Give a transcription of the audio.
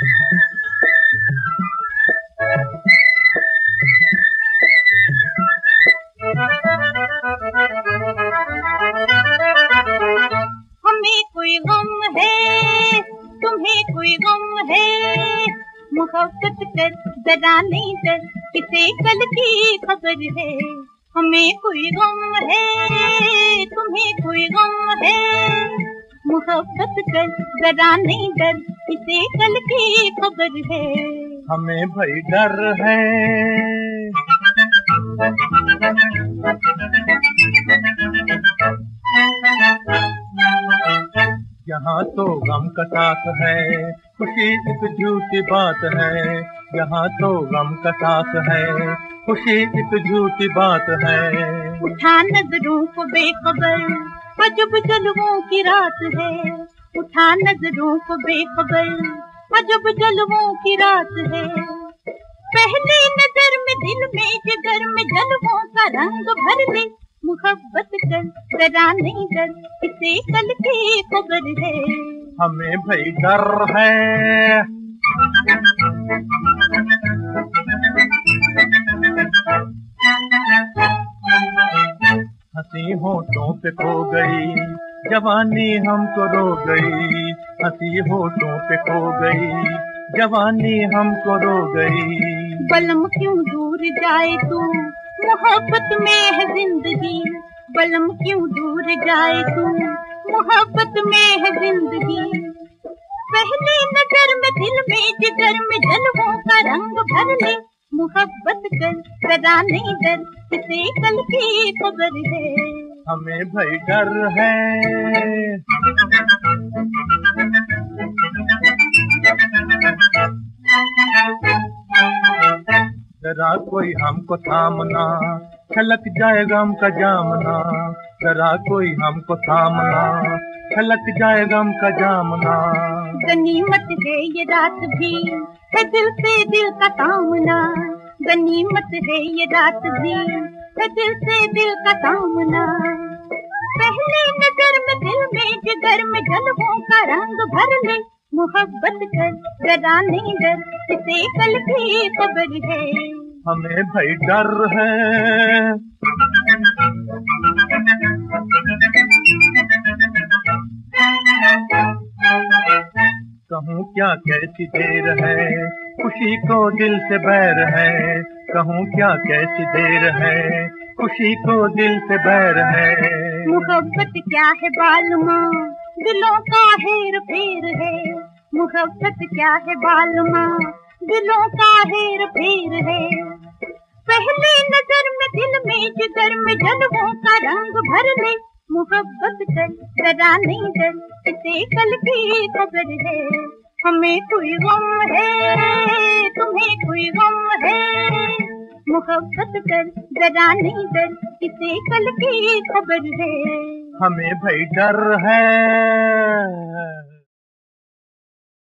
हमें कोई गम है, तुम्हें कोई गम है, मोहब्बत कर जरा नहीं डर, किसे कल की खबर है। हमें कोई गम है, तुम्हें कोई गम है, मोहब्बत कर जरा नहीं डर, किसे कल की खबर है। हमें भाई डर है, यहाँ तो गम का साथ है, खुशी एक झूठी बात है। यहाँ तो गम का साथ है, खुशी एक झूठी बात है। उठा नजरों को बेखबर, अजब जलवों की रात है। उठा नजरों को बेखबर, अजब जलवों की रात है। पहली नजर में दिल में जिगर में जलवों का रंग भर ले, मोहब्बत कर जरा नहीं डर, किसे कल की खबर है। हमें भाई डर है, हंसी होठों पे खो गई, जवानी हमको रो गई। हंसी होठों पे खो गई, जवानी हमको रो गई। बलम क्यों दूर जाए तू, मोहब्बत में है जिंदगी। बलम क्यों दूर जाए तू, मोहब्बत में है जिंदगी। पहली नजर में दिल में जिगर में जलवों का रंग भर ले, मोहब्बत कर जरा नहीं डर, किसे कल की खबर है। हमें भाई डर है, जरा कोई हमको थामना, छलक जाएगा गम का जामना। जरा कोई हमको थामना, छलक जाएगा गम का जामना। गनीमत है ये रात भी, है दिल से दिल का तामना। गनीमत है ये रात भी, है दिल से दिल का तामना। पहली नजर में दिल में जिगर में जलवों का रंग भर ले, मोहब्बत कर जरा नहीं डर, किसे कल की खबर है। हमें भाई डर है, कहूँ क्या कैसी देर है, खुशी को दिल से बैर है। कहूँ क्या कैसी देर है, खुशी को दिल से बैर है। मोहब्बत क्या है बालमा, दिलों का हेर फेर है। मोहब्बत क्या है बालमा, दिलों का हेर फेर है। पहली नजर में दिल में जिगर में जलवों का रंग भर ले, मोहब्बत कर जरा नहीं डर, किसे कल की खबर है। हमें कोई गम है, तुम्हें कोई गम है, मोहब्बत कर जरा नहीं डर, किसे कल की खबर है। हमें भाई डर है।